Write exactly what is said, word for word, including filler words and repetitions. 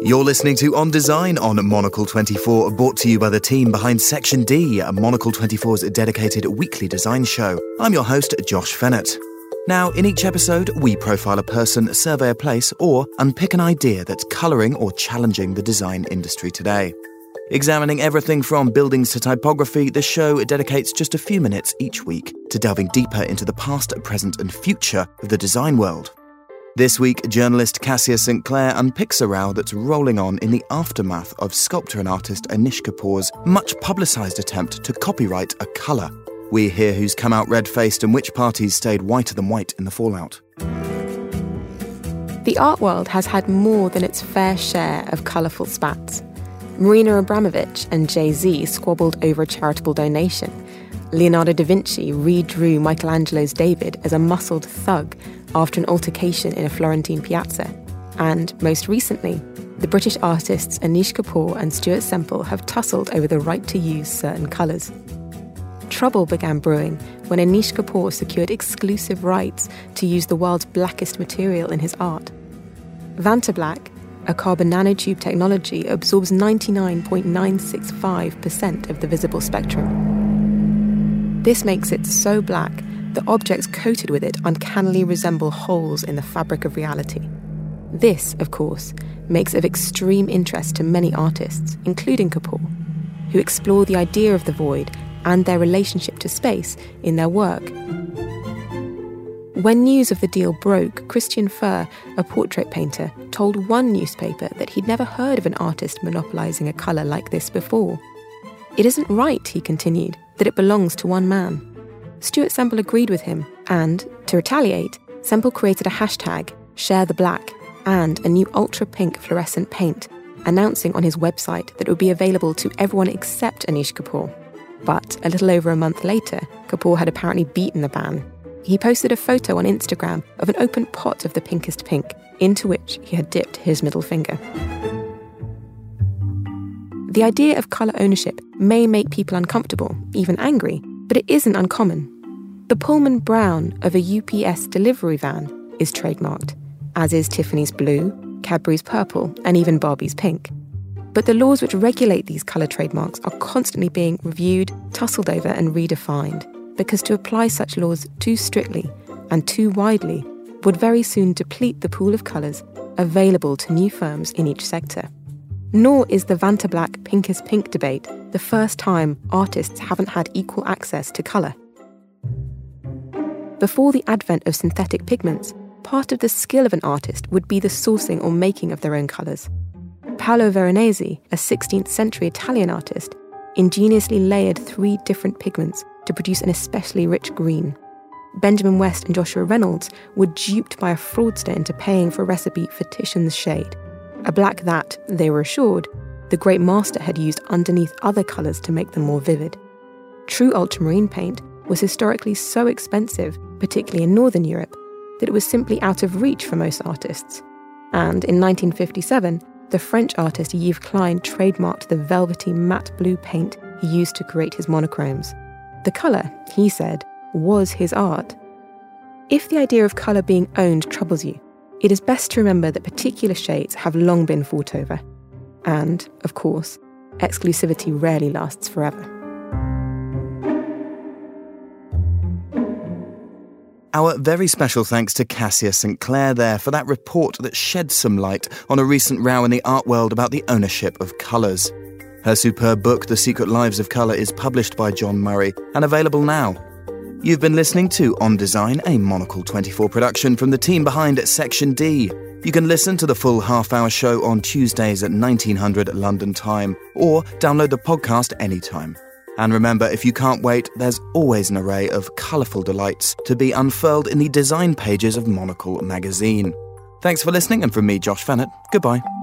You're listening to On Design on Monocle twenty-four, brought to you by the team behind Section D, Monocle twenty-four's dedicated weekly design show. I'm your host, Josh Fennett. Now, in each episode, we profile a person, survey a place, or unpick an idea that's colouring or challenging the design industry today. Examining everything from buildings to typography, the show dedicates just a few minutes each week to delving deeper into the past, present and future of the design world. This week, journalist Cassia Saint Clair unpicks a row that's rolling on in the aftermath of sculptor and artist Anish Kapoor's much publicised attempt to copyright a colour. We hear who's come out red-faced and which parties stayed whiter than white in the fallout. The art world has had more than its fair share of colourful spats. Marina Abramovich and Jay-Z squabbled over a charitable donation. Leonardo da Vinci redrew Michelangelo's David as a muscled thug after an altercation in a Florentine piazza. And, most recently, the British artists Anish Kapoor and Stuart Semple have tussled over the right to use certain colours. Trouble began brewing when Anish Kapoor secured exclusive rights to use the world's blackest material in his art. Vantablack, a carbon nanotube technology, absorbs ninety-nine point nine six five percent of the visible spectrum. This makes it so black that objects coated with it uncannily resemble holes in the fabric of reality. This, of course, makes of extreme interest to many artists, including Kapoor, who explore the idea of the void and their relationship to space in their work. When news of the deal broke, Christian Furr, a portrait painter, told one newspaper that he'd never heard of an artist monopolising a colour like this before. It isn't right, he continued, that it belongs to one man. Stuart Semple agreed with him, and, to retaliate, Semple created a hashtag, Share the Black, and a new ultra-pink fluorescent paint, announcing on his website that it would be available to everyone except Anish Kapoor. But a little over a month later, Kapoor had apparently beaten the ban. He posted a photo on Instagram of an open pot of the pinkest pink, into which he had dipped his middle finger. The idea of colour ownership may make people uncomfortable, even angry, but it isn't uncommon. The Pullman brown of a U P S delivery van is trademarked, as is Tiffany's blue, Cadbury's purple, and even Barbie's pink. But the laws which regulate these colour trademarks are constantly being reviewed, tussled over and redefined, because to apply such laws too strictly and too widely would very soon deplete the pool of colours available to new firms in each sector. Nor is the Vantablack pink is pink debate the first time artists haven't had equal access to colour. Before the advent of synthetic pigments, part of the skill of an artist would be the sourcing or making of their own colours. Paolo Veronese, a sixteenth century Italian artist, ingeniously layered three different pigments to produce an especially rich green. Benjamin West and Joshua Reynolds were duped by a fraudster into paying for a recipe for Titian's shade, a black that, they were assured, the great master had used underneath other colours to make them more vivid. True ultramarine paint was historically so expensive, particularly in Northern Europe, that it was simply out of reach for most artists. And in nineteen fifty-seven, the French artist Yves Klein trademarked the velvety matte blue paint he used to create his monochromes. The colour, he said, was his art. If the idea of colour being owned troubles you, it is best to remember that particular shades have long been fought over. And, of course, exclusivity rarely lasts forever. Our very special thanks to Cassia Saint Clair there for that report that sheds some light on a recent row in the art world about the ownership of colours. Her superb book, The Secret Lives of Colour, is published by John Murray and available now. You've been listening to On Design, a Monocle twenty-four production from the team behind Section D. You can listen to the full half-hour show on Tuesdays at nineteen hundred London time, or download the podcast anytime. And remember, if you can't wait, there's always an array of colourful delights to be unfurled in the design pages of Monocle magazine. Thanks for listening, and from me, Josh Fennett, goodbye.